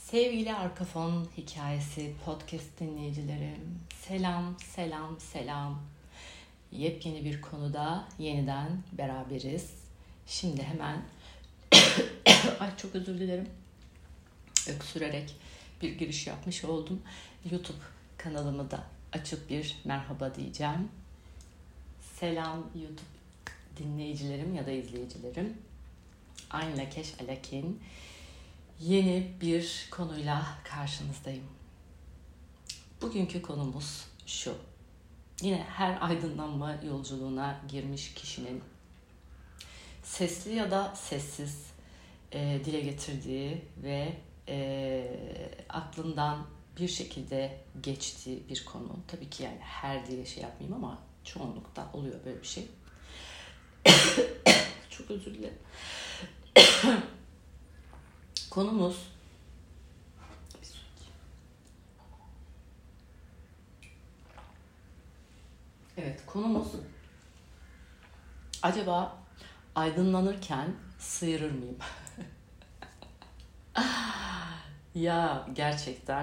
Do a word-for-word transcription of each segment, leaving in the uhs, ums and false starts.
Sevgili Arka Fon Hikayesi podcast dinleyicilerim, selam, selam, selam. Yepyeni bir konuda yeniden beraberiz. Şimdi hemen, ay çok özür dilerim, öksürerek bir giriş yapmış oldum. YouTube kanalımı da açıp bir merhaba diyeceğim. Selam YouTube dinleyicilerim ya da izleyicilerim. Aynı keş alakin. Yeni bir konuyla karşınızdayım. Bugünkü konumuz şu. Yine her aydınlanma yolculuğuna girmiş kişinin sesli ya da sessiz e, dile getirdiği ve e, aklından bir şekilde geçtiği bir konu. Tabii ki yani her diye şey yapmayayım ama çoğunlukta oluyor böyle bir şey. Çok özür dilerim. Konumuz Evet, konumuz acaba aydınlanırken sıyırır mıyım? Ya gerçekten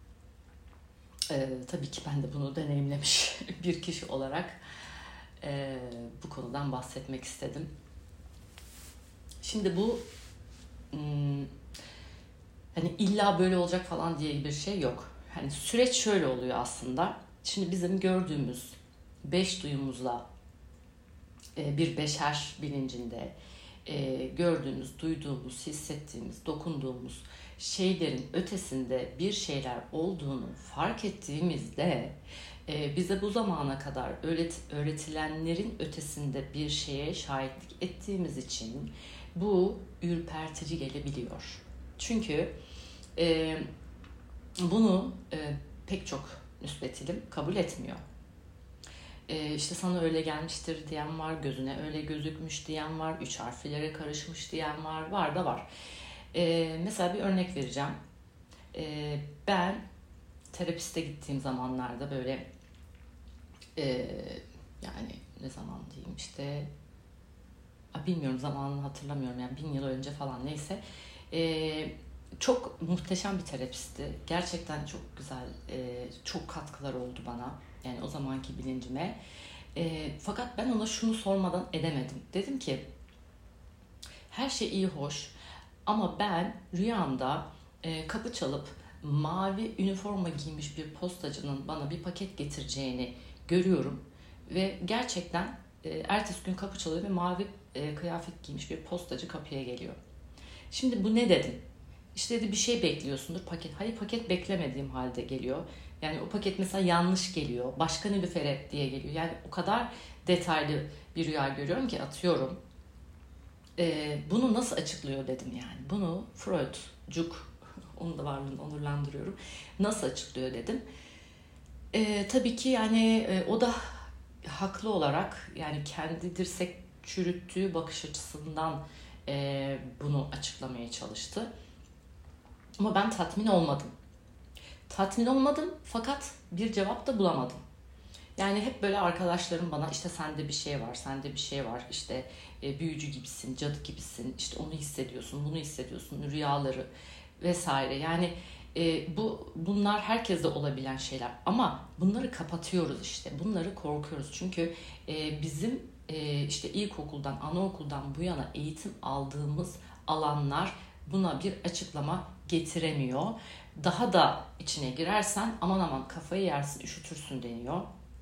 e, tabii ki ben de bunu deneyimlemiş bir kişi olarak e, bu konudan bahsetmek istedim. Şimdi bu hmm, hani illa böyle olacak falan diye bir şey yok. Hani süreç şöyle oluyor aslında. Şimdi bizim gördüğümüz beş duyumuzla e, bir beşer bilincinde e, gördüğümüz, duyduğumuz, hissettiğimiz, dokunduğumuz şeylerin ötesinde bir şeyler olduğunu fark ettiğimizde e, bize bu zamana kadar öğret, öğretilenlerin ötesinde bir şeye şahitlik ettiğimiz için bu ürpertici gelebiliyor. Çünkü e, bunu e, pek çok müsbet ilim kabul etmiyor. E, işte sana öyle gelmiştir diyen var, gözüne öyle gözükmüş diyen var, üç harflere karışmış diyen var, var da var. E, mesela bir örnek vereceğim. E, ben terapiste gittiğim zamanlarda böyle e, yani ne zaman diyeyim işte bilmiyorum, zamanını hatırlamıyorum yani bin yıl önce falan, neyse. E, çok muhteşem bir terapistti. Gerçekten çok güzel, e, çok katkılar oldu bana. Yani o zamanki bilincime. E, fakat ben ona şunu sormadan edemedim. Dedim ki her şey iyi hoş ama ben rüyamda e, kapı çalıp mavi üniforma giymiş bir postacının bana bir paket getireceğini görüyorum. Ve gerçekten e, ertesi gün kapı çalıyor ve mavi e, kıyafet giymiş bir postacı kapıya geliyor. Şimdi bu ne dedim? İşte dedi bir şey bekliyorsundur, paket. Hayır, paket beklemediğim halde geliyor. Yani o paket mesela yanlış geliyor. Başka Nilüfer'e diye geliyor. Yani o kadar detaylı bir rüya görüyorum ki, atıyorum. Ee, bunu nasıl açıklıyor dedim yani. Bunu Freudcuk, onun da varlığını onurlandırıyorum. Nasıl açıklıyor dedim. Ee, tabii ki yani e, o da haklı olarak yani kendi dirsek çürüttüğü bakış açısından e, bunu açıklamaya çalıştı. Ama ben tatmin olmadım. Tatmin olmadım fakat bir cevap da bulamadım. Yani hep böyle arkadaşlarım bana işte sende bir şey var, sende bir şey var, işte e, büyücü gibisin, cadı gibisin, işte onu hissediyorsun, bunu hissediyorsun, rüyaları vesaire. Yani e, bu bunlar herkeste olabilen şeyler ama bunları kapatıyoruz işte, bunları korkuyoruz. Çünkü e, bizim e, işte ilkokuldan, anaokuldan bu yana eğitim aldığımız alanlar buna bir açıklama getiremiyor. Daha da içine girersen aman aman kafayı yersin, üşütürsün deniyor.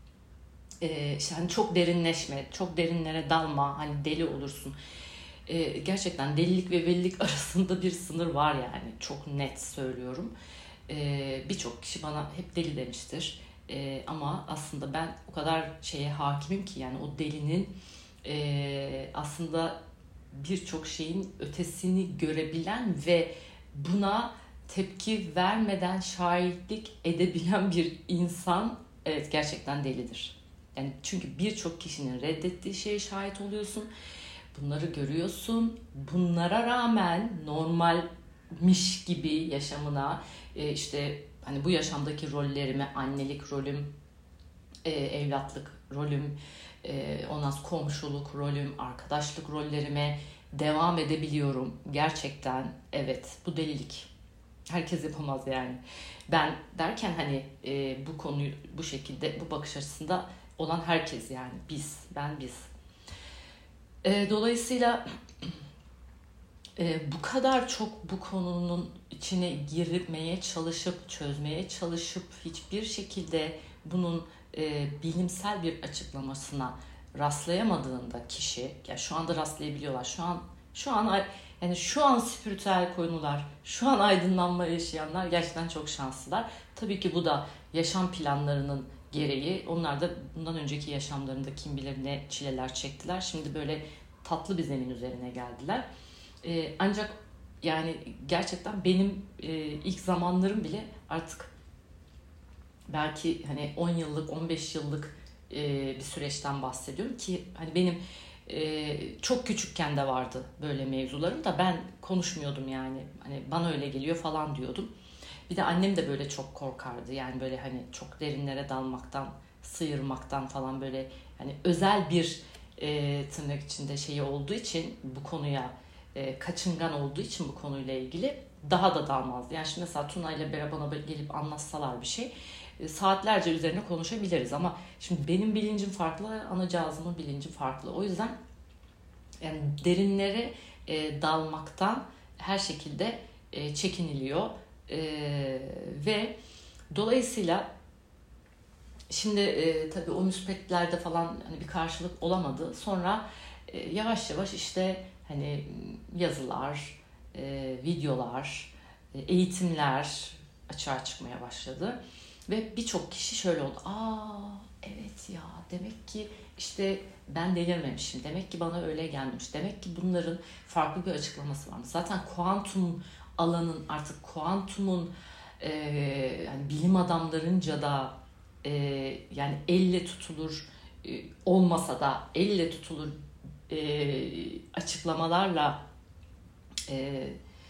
Ee, işte hani çok derinleşme, çok derinlere dalma, hani deli olursun. Ee, gerçekten delilik ve velilik arasında bir sınır var yani, çok net söylüyorum. Ee, birçok kişi bana hep deli demiştir. Ee, ama aslında ben o kadar şeye hakimim ki yani o delinin e, aslında birçok şeyin ötesini görebilen ve buna tepki vermeden şahitlik edebilen bir insan, evet, gerçekten delidir. Yani çünkü birçok kişinin reddettiği şeye şahit oluyorsun. Bunları görüyorsun. Bunlara rağmen normalmiş gibi yaşamına e, işte hani bu yaşamdaki rollerime, annelik rolüm, e, evlatlık rolüm, e, ondan sonra komşuluk rolüm, arkadaşlık rollerime devam edebiliyorum. Gerçekten evet, bu delilik. Herkes yapamaz yani. Ben derken hani e, bu konuyu bu şekilde, bu bakış açısında olan herkes, yani biz, ben biz. E, dolayısıyla e, bu kadar çok bu konunun içine girmeye çalışıp, çözmeye çalışıp hiçbir şekilde bunun e, bilimsel bir açıklamasına rastlayamadığında kişi, ya şu anda rastlayabiliyorlar. Şu an şu an yani şu an spiritüel konular, şu an aydınlanma yaşayanlar gerçekten çok şanslılar. Tabii ki bu da yaşam planlarının gereği. Onlar da bundan önceki yaşamlarında kim bilir ne çileler çektiler. Şimdi böyle tatlı bir zemin üzerine geldiler. Ee, ancak yani gerçekten benim e, ilk zamanlarım bile artık belki hani on yıllık, on beş yıllık e, bir süreçten bahsediyorum ki hani benim e, çok küçükken de vardı böyle mevzularım da ben konuşmuyordum yani. Hani bana öyle geliyor falan diyordum. Bir de annem de böyle çok korkardı. Yani böyle hani çok derinlere dalmaktan, sıyırmaktan falan, böyle hani özel bir e, tırnak içinde şeyi olduğu için bu konuya e, kaçıngan olduğu için bu konuyla ilgili daha da dalmazdı. Yani şimdi mesela Tuna ile Bera bana gelip anlatsalar bir şey e, saatlerce üzerine konuşabiliriz ama şimdi benim bilincim farklı, anacığızımın bilinci farklı. O yüzden yani derinlere e, dalmaktan her şekilde e, çekiniliyor. Ee, ve dolayısıyla şimdi e, tabii o müsbetlerde falan hani bir karşılık olamadı. Sonra e, yavaş yavaş işte hani yazılar, e, videolar, e, eğitimler açığa çıkmaya başladı. Ve birçok kişi şöyle oldu. Aa evet ya, demek ki işte ben delirmemişim. Demek ki bana öyle gelmiş. Demek ki bunların farklı bir açıklaması varmış. Zaten kuantum alanın, artık kuantumun e, yani bilim adamlarınca da e, yani elle tutulur e, olmasa da elle tutulur e, açıklamalarla e,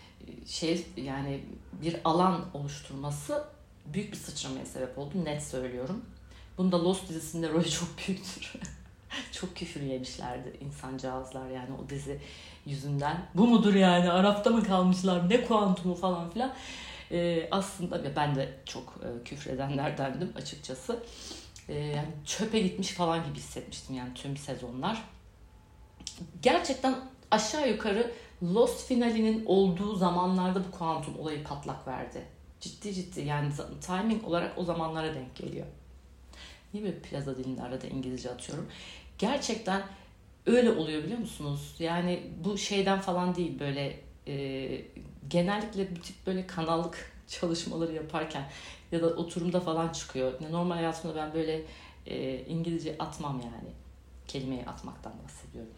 şey yani bir alan oluşturması büyük bir sıçramaya sebep oldu. Net söylüyorum. Bunda Lost dizisinde rolü çok büyüktür. Çok küfür yemişlerdi insancağızlar yani o dizi yüzünden. Bu mudur yani? Arafta mı kalmışlar? Ne kuantumu falan filan. Ee, aslında ben de çok e, küfredenlerdendim açıkçası. Ee, yani çöpe gitmiş falan gibi hissetmiştim yani tüm sezonlar. Gerçekten aşağı yukarı Lost finalinin olduğu zamanlarda bu kuantum olayı patlak verdi. Ciddi ciddi yani timing olarak o zamanlara denk geliyor. Niye böyle plaza dilinde arada İngilizce atıyorum? Gerçekten öyle oluyor, biliyor musunuz? Yani bu şeyden falan değil, böyle e, genellikle bu tip böyle kanallık çalışmaları yaparken ya da oturumda falan çıkıyor. Normal hayatımda ben böyle e, İngilizce atmam yani. Kelimeyi atmaktan bahsediyorum.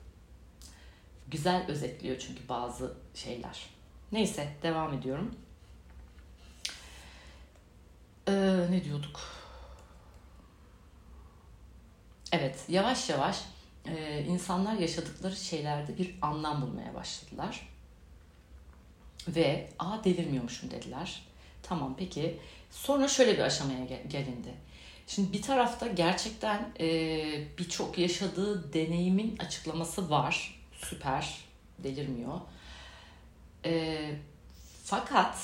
Güzel özetliyor çünkü bazı şeyler. Neyse, devam ediyorum. Ee, ne diyorduk? Evet, yavaş yavaş e, insanlar yaşadıkları şeylerde bir anlam bulmaya başladılar. Ve aa delirmiyormuşum dediler. Tamam, peki. Sonra şöyle bir aşamaya gelindi. Şimdi bir tarafta gerçekten e, birçok yaşadığı deneyimin açıklaması var. Süper, delirmiyor. E, fakat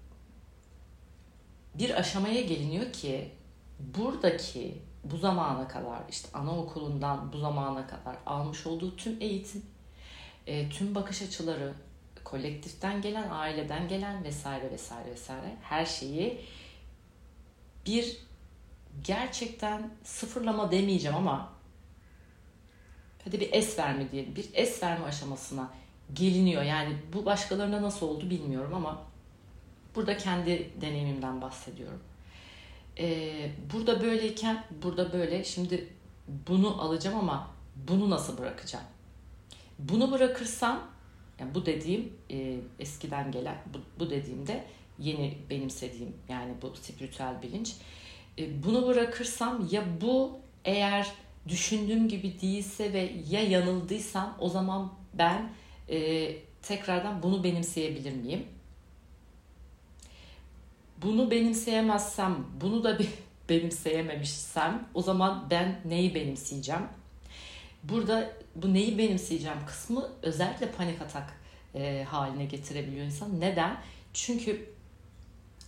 bir aşamaya geliniyor ki buradaki bu zamana kadar işte anaokulundan bu zamana kadar almış olduğu tüm eğitim, e, tüm bakış açıları, kolektiften gelen, aileden gelen vesaire vesaire vesaire her şeyi bir gerçekten sıfırlama demeyeceğim ama hadi bir es verme diyelim. Bir es verme aşamasına geliniyor. Yani bu başkalarına nasıl oldu bilmiyorum ama burada kendi deneyimimden bahsediyorum. Ee, burada böyleyken burada böyle, şimdi bunu alacağım ama bunu nasıl bırakacağım? Bunu bırakırsam, yani bu dediğim e, eskiden gelen, bu, bu dediğimde yeni benimsediğim yani bu spiritüel bilinç. E, bunu bırakırsam ya bu eğer düşündüğüm gibi değilse ve ya yanıldıysam o zaman ben e, tekrardan bunu benimseyebilir miyim? Bunu benimseyemezsem, bunu da bir benimseyememişsem o zaman ben neyi benimseyeceğim? Burada bu neyi benimseyeceğim kısmı özellikle panik atak e, haline getirebiliyor insan. Neden? Çünkü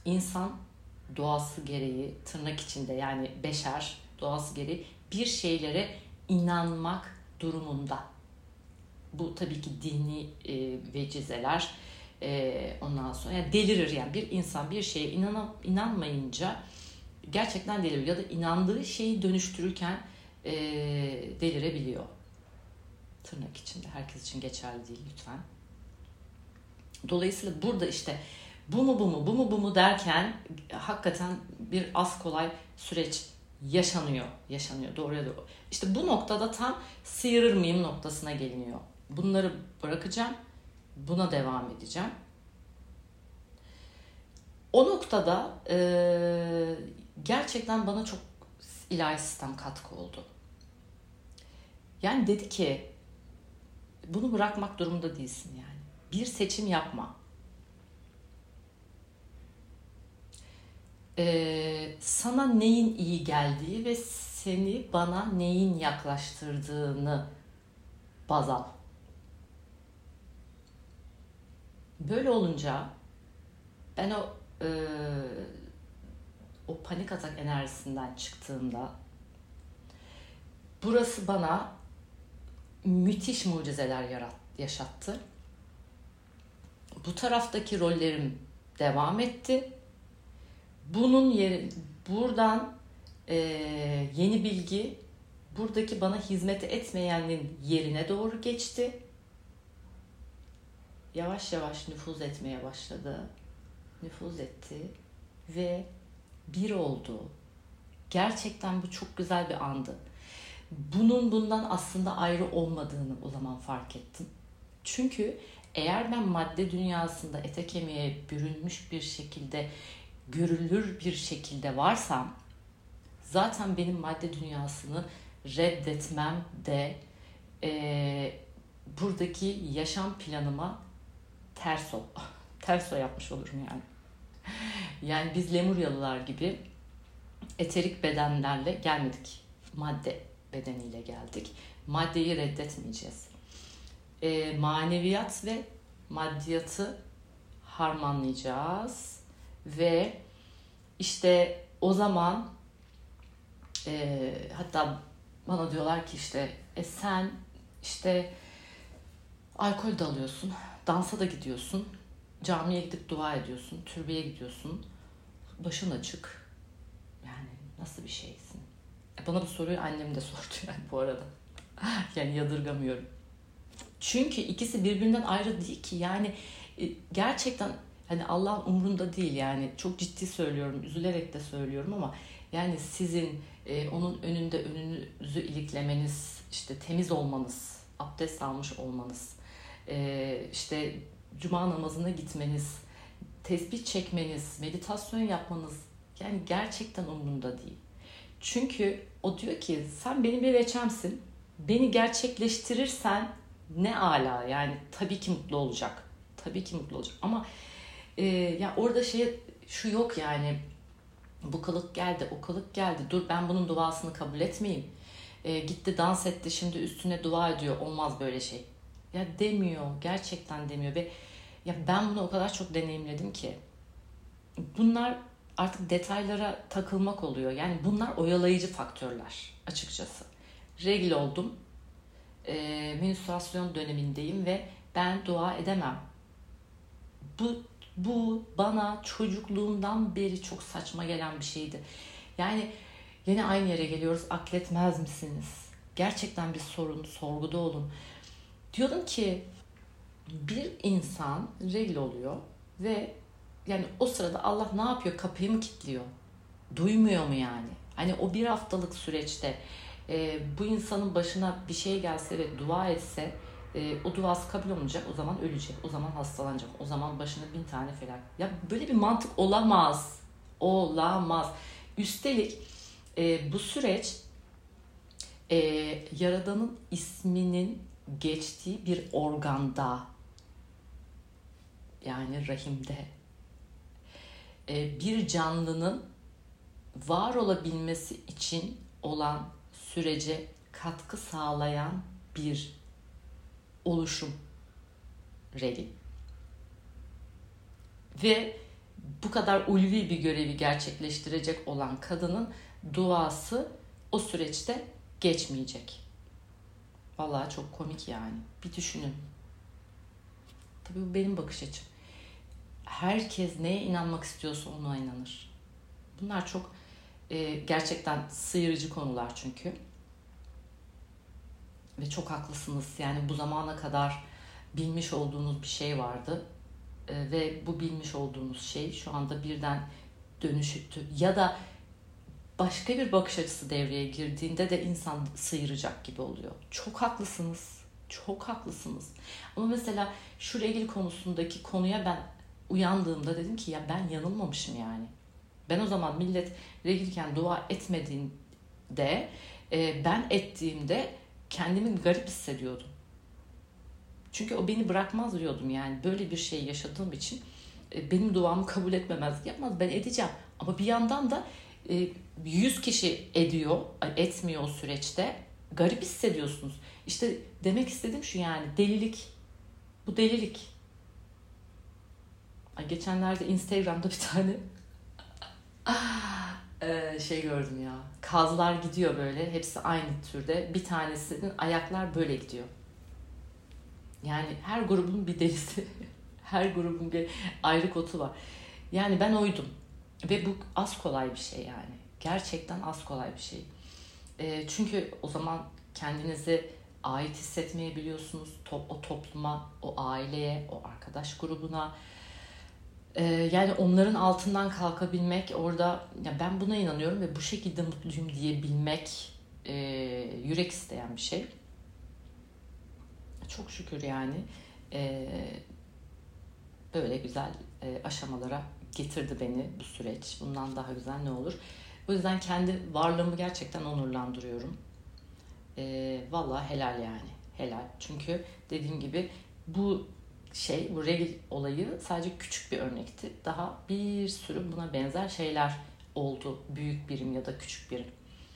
insan doğası gereği, tırnak içinde yani beşer doğası gereği bir şeylere inanmak durumunda. Bu tabii ki dini e, vecizeler, e, ondan sonra yani delirir yani bir insan bir şeye inan, inanmayınca gerçekten delirir ya da inandığı şeyi dönüştürürken e, delirebiliyor. Tırnak içinde, herkes için geçerli değil lütfen. Dolayısıyla burada işte bu mu bu mu bu mu bu mu derken hakikaten bir az kolay süreç yaşanıyor. Yaşanıyor doğruya doğru. İşte bu noktada tam sıyırır mıyım noktasına geliniyor. Bunları bırakacağım. Buna devam edeceğim. O noktada e, gerçekten bana çok ilahi sistem katkı oldu. Yani dedi ki bunu bırakmak durumunda değilsin yani. Bir seçim yapma. Ee, sana neyin iyi geldiği ve seni bana neyin yaklaştırdığını baz al. Böyle olunca ben o e, o panik atak enerjisinden çıktığımda burası bana müthiş mucizeler yarat, yaşattı. Bu taraftaki rollerim devam etti. Bunun yeri, buradan e, yeni bilgi buradaki bana hizmet etmeyenin yerine doğru geçti. Yavaş yavaş nüfuz etmeye başladı. Nüfuz etti ve bir oldu. Gerçekten bu çok güzel bir andı. Bunun bundan aslında ayrı olmadığını o zaman fark ettim. Çünkü eğer ben madde dünyasında ete kemiğe bürünmüş bir şekilde, görülür bir şekilde varsam, zaten benim madde dünyasını reddetmem de e, buradaki yaşam planıma ters o. ters o yapmış olurum yani. Yani biz Lemuryalılar gibi eterik bedenlerle gelmedik. Madde bedeniyle geldik. Maddeyi reddetmeyeceğiz. E, maneviyat ve maddiyatı harmanlayacağız ve işte o zaman e, hatta bana diyorlar ki işte e sen işte alkol de alıyorsun, dansa da gidiyorsun, camiye gidip dua ediyorsun, türbeye gidiyorsun, başın açık. Yani nasıl bir şeysin? E bana bu soruyu annem de sordu yani bu arada. Yani yadırgamıyorum. Çünkü ikisi birbirinden ayrı değil ki. Yani e, gerçekten hani Allah umrunda değil yani. Çok ciddi söylüyorum, üzülerek de söylüyorum ama yani sizin e, onun önünde önünüzü iliklemeniz, işte temiz olmanız, abdest almış olmanız, e, işte cuma namazına gitmeniz, tesbih çekmeniz, meditasyon yapmanız yani gerçekten umrunda değil. Çünkü o diyor ki sen benim bir reçemsin. Beni gerçekleştirirsen ne ala yani tabii ki mutlu olacak. Tabii ki mutlu olacak ama e, ya orada şey şu yok yani bu kılık geldi o kılık geldi dur ben bunun duasını kabul etmeyeyim. E, gitti dans etti şimdi üstüne dua ediyor olmaz böyle şey. Ya demiyor gerçekten demiyor ve ya ben bunu o kadar çok deneyimledim ki bunlar artık detaylara takılmak oluyor. Yani bunlar oyalayıcı faktörler açıkçası. Regl oldum. E, menstruasyon dönemindeyim ve ben dua edemem. Bu bu bana çocukluğumdan beri çok saçma gelen bir şeydi. Yani yine aynı yere geliyoruz. Akletmez misiniz? Gerçekten bir sorun, sorguda olun. Diyordum ki bir insan regl oluyor ve yani o sırada Allah ne yapıyor? Kapıyı mı kilitliyor? Duymuyor mu yani? Hani o bir haftalık süreçte e, bu insanın başına bir şey gelse ve dua etse e, o duası kabul olmayacak. O zaman ölecek. O zaman hastalanacak. O zaman başına bin tane felak. Ya böyle bir mantık olamaz. Olamaz. Üstelik e, bu süreç e, Yaradan'ın isminin geçtiği bir organda yani rahimde e, bir canlının var olabilmesi için olan sürece katkı sağlayan bir oluşum regl. Ve bu kadar ulvi bir görevi gerçekleştirecek olan kadının duası o süreçte geçmeyecek. Vallahi çok komik yani. Bir düşünün. Tabii bu benim bakış açım. Herkes neye inanmak istiyorsa ona inanır. Bunlar çok e, gerçekten sıyırıcı konular çünkü. Ve çok haklısınız. Yani bu zamana kadar bilmiş olduğunuz bir şey vardı. E, ve bu bilmiş olduğunuz şey şu anda birden dönüşüktü. Ya da başka bir bakış açısı devreye girdiğinde de insan sıyıracak gibi oluyor. Çok haklısınız. Çok haklısınız. Ama mesela şu regl konusundaki konuya ben uyandığımda dedim ki ya ben yanılmamışım yani. Ben o zaman millet regliyken dua etmediğinde e, ben ettiğimde kendimi garip hissediyordum. Çünkü o beni bırakmaz diyordum yani. Böyle bir şey yaşadığım için e, benim duamı kabul etmemez. Yapmaz, ben edeceğim. Ama bir yandan da e, yüz kişi ediyor, etmiyor o süreçte. Garip hissediyorsunuz. İşte demek istediğim şu yani delilik. Bu delilik. Ay, geçenlerde Instagram'da bir tane Ee, şey gördüm ya. Kazlar gidiyor böyle. Hepsi aynı türde. Bir tanesinin ayaklar böyle gidiyor. Yani her grubun bir delisi. Her grubun bir ayrı kotu var. Yani ben oydum. Ve bu az kolay bir şey yani. Gerçekten az kolay bir şey. Ee, çünkü o zaman kendinizi ait hissetmeyebiliyorsunuz. Top, o topluma, o aileye, o arkadaş grubuna. Ee, yani onların altından kalkabilmek orada, ya ben buna inanıyorum ve bu şekilde mutluyum diyebilmek e, yürek isteyen bir şey. Çok şükür yani e, böyle güzel e, aşamalara getirdi beni bu süreç. Bundan daha güzel ne olur? O yüzden kendi varlığımı gerçekten onurlandırıyorum. E, vallahi helal yani. Helal. Çünkü dediğim gibi bu şey, bu regl olayı sadece küçük bir örnekti. Daha bir sürü buna benzer şeyler oldu. Büyük birim ya da küçük birim.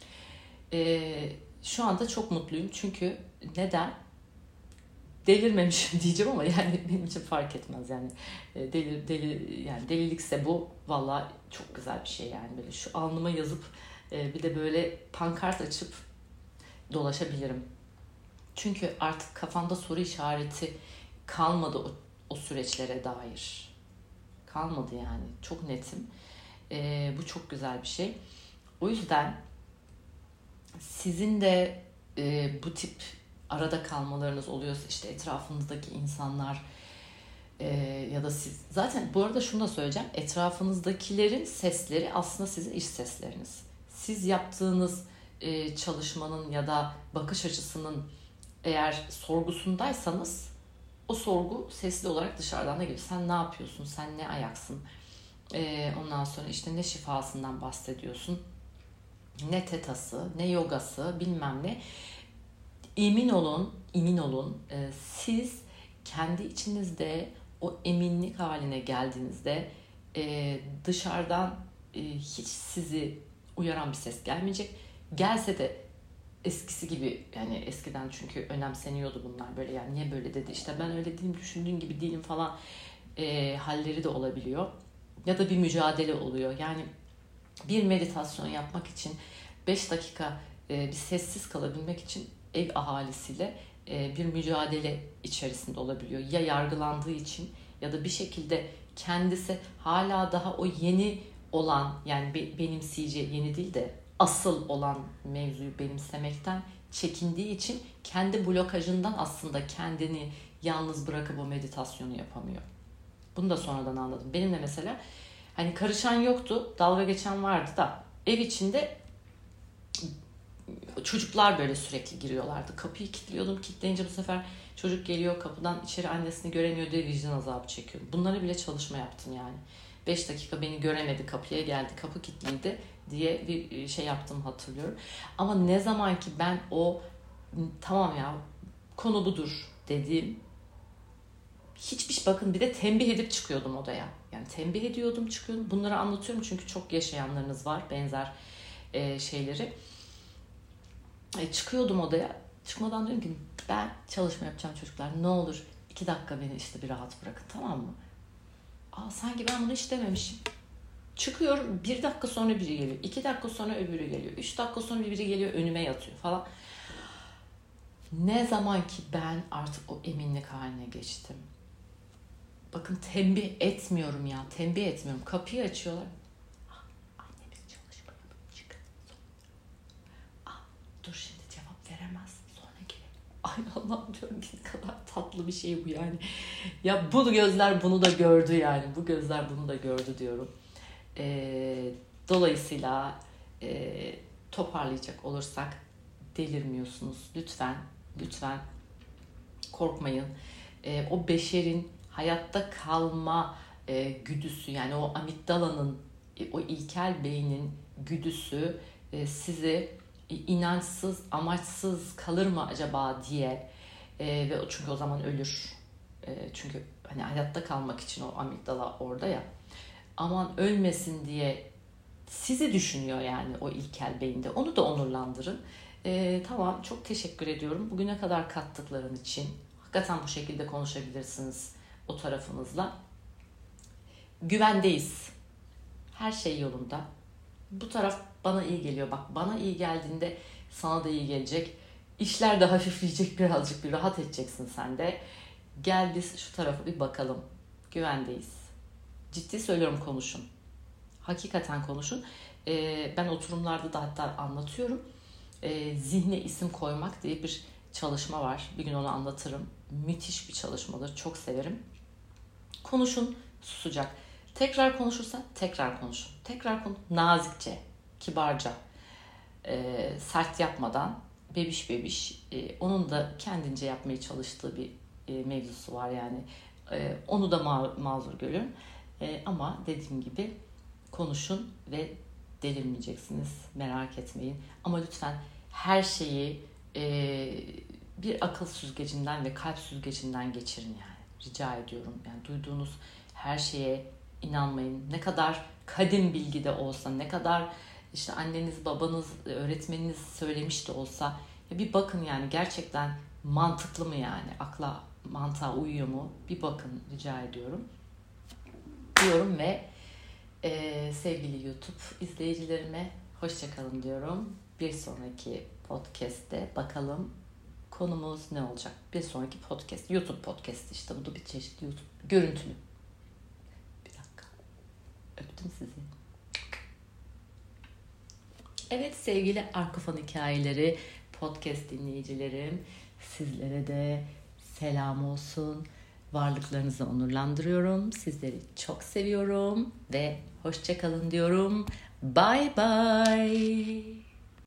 Ee, şu anda çok mutluyum. Çünkü neden? Delirmemişim diyeceğim ama yani benim için fark etmez yani. Delir, deli, yani delilikse bu vallahi çok güzel bir şey yani. Böyle şu alnıma yazıp bir de böyle pankart açıp dolaşabilirim. Çünkü artık kafamda soru işareti kalmadı o, o süreçlere dair. Kalmadı yani. Çok netim. Ee, bu çok güzel bir şey. O yüzden sizin de e, bu tip arada kalmalarınız oluyorsa, işte etrafınızdaki insanlar e, ya da siz. Zaten bu arada şunu da söyleyeceğim. Etrafınızdakilerin sesleri aslında sizin iç sesleriniz. Siz yaptığınız e, çalışmanın ya da bakış açısının eğer sorgusundaysanız o sorgu sesli olarak dışarıdan da geliyor. Sen ne yapıyorsun? Sen ne ayaksın? Ee, ondan sonra işte ne şifasından bahsediyorsun? Ne tetası, ne yogası, bilmem ne. Emin olun, emin olun. E, siz kendi içinizde o eminlik haline geldiğinizde e, dışarıdan e, hiç sizi uyaran bir ses gelmeyecek. Gelse de eskisi gibi, yani eskiden çünkü önemseniyordu bunlar, böyle yani niye böyle dedi, işte ben öyle değilim, düşündüğün gibi değilim falan e, halleri de olabiliyor. Ya da bir mücadele oluyor. Yani bir meditasyon yapmak için beş dakika e, bir sessiz kalabilmek için ev ahalisiyle e, bir mücadele içerisinde olabiliyor. Ya yargılandığı için ya da bir şekilde kendisi hala daha o yeni olan, yani be, benimseyici, yeni değil de asıl olan mevzuyu benimsemekten çekindiği için kendi blokajından aslında kendini yalnız bırakıp o meditasyonu yapamıyor. Bunu da sonradan anladım. Benim de mesela hani karışan yoktu, dalga geçen vardı da ev içinde çocuklar böyle sürekli giriyorlardı. Kapıyı kilitliyordum. Kilitleyince bu sefer çocuk geliyor kapıdan içeri, annesini göremiyor diye vicdan azabı çekiyorum. Bunlara bile çalışma yaptım yani. beş dakika beni göremedi, kapıya geldi, kapı kilitliydi diye bir şey yaptım, hatırlıyorum. Ama ne zaman ki ben o tamam ya konu budur dediğim, hiçbir şey, bakın bir de tembih edip çıkıyordum odaya. Yani tembih ediyordum, çıkıyordum. Bunları anlatıyorum çünkü çok yaşayanlarınız var benzer e, şeyleri. E, çıkıyordum odaya. Çıkmadan diyorum ki ben çalışma yapacağım çocuklar. Ne olur iki dakika beni işte bir rahat bırakın, tamam mı? Aa, sanki ben bunu hiç dememişim. Çıkıyorum, bir dakika sonra biri geliyor, iki dakika sonra öbürü geliyor, üç dakika sonra biri geliyor önüme yatıyor falan. Ne zaman ki ben artık o eminlik haline geçtim. Bakın tembih etmiyorum ya, tembih etmiyorum. Kapıyı açıyorlar. Ah, anne biz çalışma yapıp çık. Ah, dur şimdi cevap veremez. Sonra gelir. Ay Allah'ım diyorum ki ne kadar tatlı bir şey bu yani. Ya bu gözler bunu da gördü yani. Bu gözler bunu da gördü diyorum. Ee, dolayısıyla e, toparlayacak olursak delirmiyorsunuz. Lütfen, lütfen korkmayın. E, o beşerin hayatta kalma e, güdüsü, yani o amigdalanın, e, o ilkel beynin güdüsü e, sizi e, inançsız, amaçsız kalır mı acaba diye e, ve çünkü o zaman ölür. E, çünkü hani hayatta kalmak için o amigdala orada ya. Aman ölmesin diye sizi düşünüyor yani o ilkel beyinde. Onu da onurlandırın. Ee, tamam, çok teşekkür ediyorum. Bugüne kadar kattıkların için. Hakikaten bu şekilde konuşabilirsiniz o tarafınızla. Güvendeyiz. Her şey yolunda. Bu taraf bana iyi geliyor. Bak bana iyi geldiğinde sana da iyi gelecek. İşler de hafifleyecek, birazcık bir rahat edeceksin sen de. Gel biz şu tarafa bir bakalım. Güvendeyiz. Ciddi söylüyorum, konuşun. Hakikaten konuşun. Ee, ben oturumlarda da hatta anlatıyorum. Ee, zihne isim koymak diye bir çalışma var. Bir gün onu anlatırım. Müthiş bir çalışmadır. Çok severim. Konuşun, susacak. Tekrar konuşursa tekrar konuşun. Tekrar konuş. Nazikçe, kibarca, e, sert yapmadan, bebiş bebiş. E, onun da kendince yapmaya çalıştığı bir e, mevzusu var yani. E, onu da ma- mazur görün. E, ama dediğim gibi konuşun ve delirmeyeceksiniz. Merak etmeyin. Ama lütfen her şeyi e, bir akıl süzgecinden ve kalp süzgecinden geçirin yani. Rica ediyorum. Yani duyduğunuz her şeye inanmayın. Ne kadar kadim bilgi de olsa, ne kadar işte anneniz, babanız, öğretmeniniz söylemiş de olsa ya bir bakın yani gerçekten mantıklı mı yani? Akla, mantığa uyuyor mu? Bir bakın rica ediyorum. Diyorum ve e, sevgili YouTube izleyicilerime hoşça kalın diyorum. Bir sonraki podcast'te bakalım konumuz ne olacak? Bir sonraki podcast, YouTube podcast işte. Bu da bir çeşit YouTube görüntülü. Bir dakika. Öptüm sizi. Evet sevgili Arkofon Hikayeleri podcast dinleyicilerim. Sizlere de selam olsun. Varlıklarınızı onurlandırıyorum. Sizleri çok seviyorum ve hoşça kalın diyorum. Bye bye.